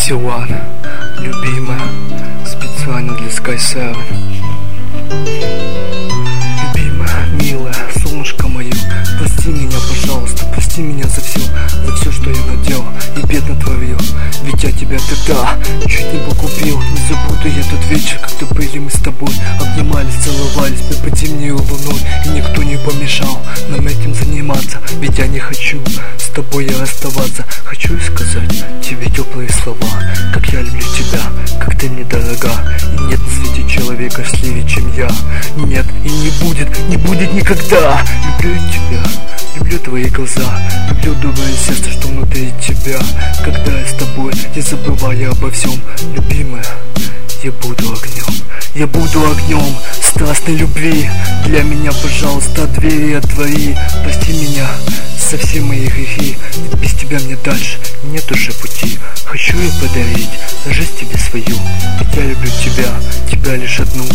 Силан, любимая, специально для Sky 7. Любимая, милая, солнышко мое, прости меня, пожалуйста, прости меня за все, что я наделал и бед натворил. Ведь я тебя тогда чуть не погубил. Не забуду я тот вечер, когда были мы с тобой, обнимались, целовались под зимней луной, и никто не помешал нам этим заниматься. Ведь я не хочу с тобой я расставаться. Хочу сказать тебе теплые слова, как я люблю тебя, как ты мне дорога. И нет на свете человека счастливее, чем я. Нет и не будет никогда. Люблю тебя, люблю твои глаза, люблю доброе сердце, что внутри тебя. Когда я с тобой, я забываю обо всем. Любимая, я буду огнем страстной любви. Для меня, пожалуйста, двери отвори. Прости меня за все мои грехи, ведь без тебя мне дальше нет уже пути. Хочу я подарить жизнь тебе свою, ведь я люблю тебя лишь одну.